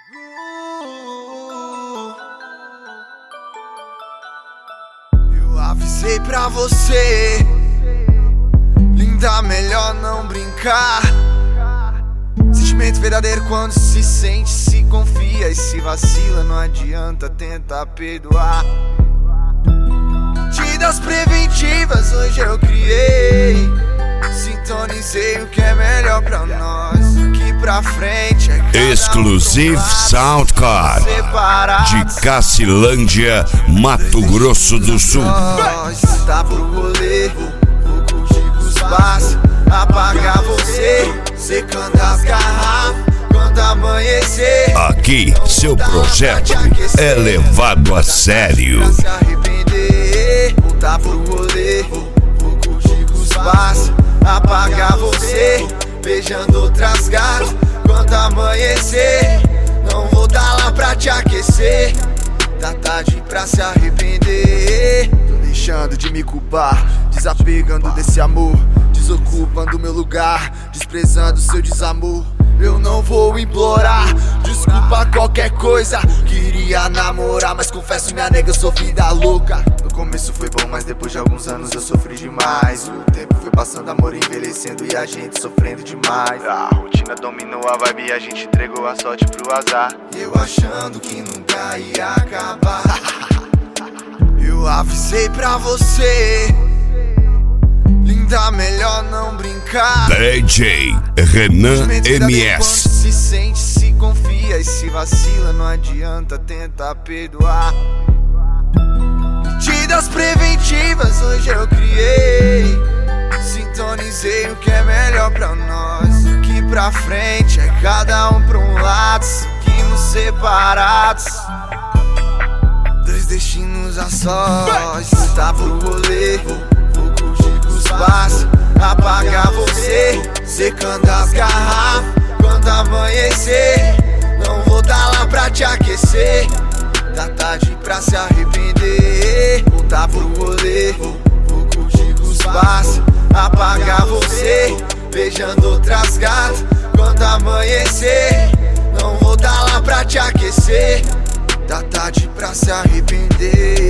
Eu avisei pra você, linda, melhor não brincar. Sentimento verdadeiro quando se sente, se confia e se vacila, não adianta tentar perdoar. Medidas preventivas hoje eu criei, sintonizei o que é melhor pra nós. Aqui pra frente é Exclusive Soundcard de Cacilândia, Mato Grosso do Sul. Tá pro rolê, vou curtir com os pás, apagar você, secando as garrafas quando amanhecer. Aqui seu projeto é levado a sério. Pra se arrepender, voltar pro rolê, vou curtir com os pás, apagar você, beijando outras gatas quando amanhecer. Não vou dar lá pra te aquecer, tá tarde pra se arrepender. Tô deixando de me culpar, desapegando desse amor, desocupando meu lugar, desprezando seu desamor. Eu não vou implorar desculpa qualquer coisa, queria namorar, mas confesso minha nega, eu sou vida louca. No começo foi bom, mas depois de alguns anos eu sofri demais. O tempo foi passando, amor envelhecendo e a gente sofrendo demais. A rotina dominou a vibe e a gente entregou a sorte pro azar. Eu achando que nunca ia acabar. Eu avisei pra você, linda, melhor não brincar. DJ Renan MS. Se sente, se confia e se vacila, não adianta tentar perdoar. Medidas preventivas hoje eu criei, sintonizei o que é melhor pra nós. Aqui pra frente é cada um pra um lado, seguimos separados, dois destinos a sós. Tá pro rolê, vou curtir com os pás, apagar você, secando as garrafas quando amanhecer. Não vou dar lá pra te aquecer, tá tarde pra se arrepender. Voltar pro rolê, vou curtir com os pás, apagar você, beijando outras gatas quando amanhecer. Não vou dar lá pra te aquecer, tá tarde pra se arrepender.